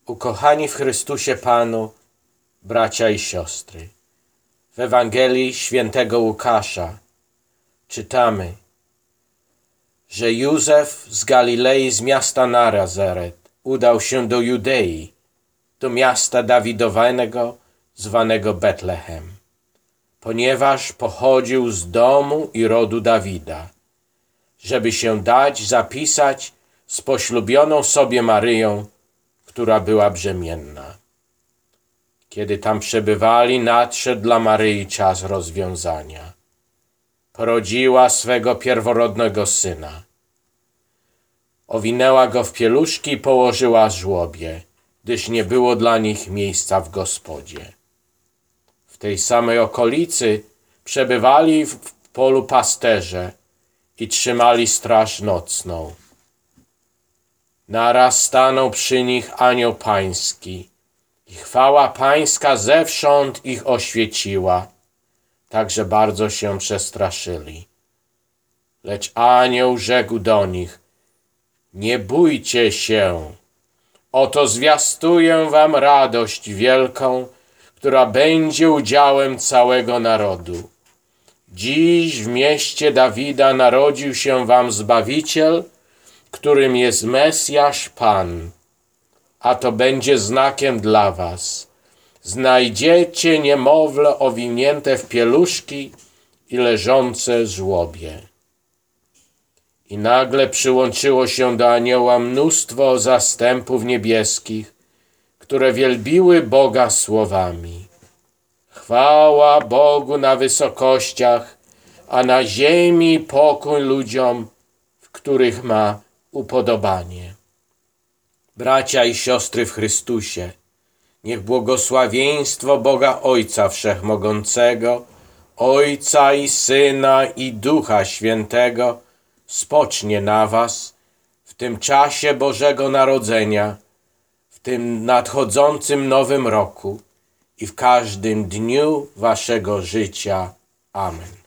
Ukochani w Chrystusie Panu, bracia i siostry, w Ewangelii świętego Łukasza czytamy, że Józef z Galilei, z miasta Nazaret, udał się do Judei, do miasta Dawidowego, zwanego Betlehem, ponieważ pochodził z domu i rodu Dawida, żeby się dać zapisać z poślubioną sobie Maryją, która była brzemienna. Kiedy tam przebywali, nadszedł dla Maryi czas rozwiązania. Porodziła swego pierworodnego syna. Owinęła go w pieluszki i położyła w żłobie, gdyż nie było dla nich miejsca w gospodzie. W tej samej okolicy przebywali w polu pasterze i trzymali straż nocną. Naraz stanął przy nich anioł pański i chwała pańska zewsząd ich oświeciła, tak że bardzo się przestraszyli. Lecz anioł rzekł do nich: nie bójcie się, oto zwiastuję wam radość wielką, która będzie udziałem całego narodu. Dziś w mieście Dawida narodził się wam Zbawiciel, którym jest Mesjasz Pan. A to będzie znakiem dla was. Znajdziecie niemowlę owinięte w pieluszki i leżące w żłobie. I nagle przyłączyło się do anioła mnóstwo zastępów niebieskich, które wielbiły Boga słowami: chwała Bogu na wysokościach, a na ziemi pokój ludziom, w których ma upodobanie. Bracia i siostry w Chrystusie, niech błogosławieństwo Boga Ojca Wszechmogącego, Ojca i Syna i Ducha Świętego spocznie na was w tym czasie Bożego Narodzenia, w tym nadchodzącym nowym roku i w każdym dniu waszego życia. Amen.